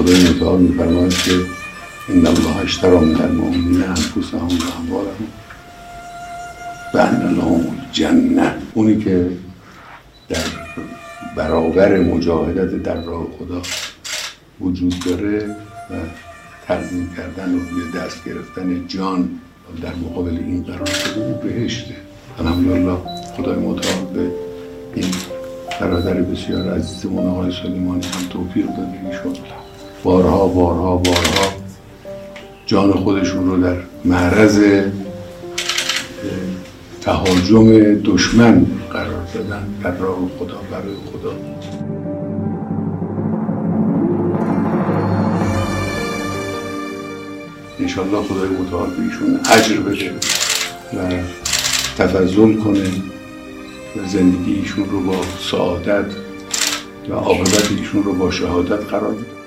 خدای متعال می‌فرماید که ان الله اشتری من المؤمنین انفسهم و اموالهم بأن لهم الجنه. اونی که در برابر مجاهدت در راه خدا وجود داره و تقدیم کردن و روی دست گرفتن جان در مقابل این قرار شده او بهشته. الحمدلله خدای متعال به این برادر بسیار عزیزمون آقای سلیمانی هم توفیق داده. ایشون بارها جان خودشون رو در معرض تهاجم دشمن قرار دادن در راه خدا، برای خدا. انشالله خدای متعال به ایشون اجر بده و تفضل کنه و زندگی ایشون رو با سعادت و عاقبت ایشون رو با شهادت قرار بده.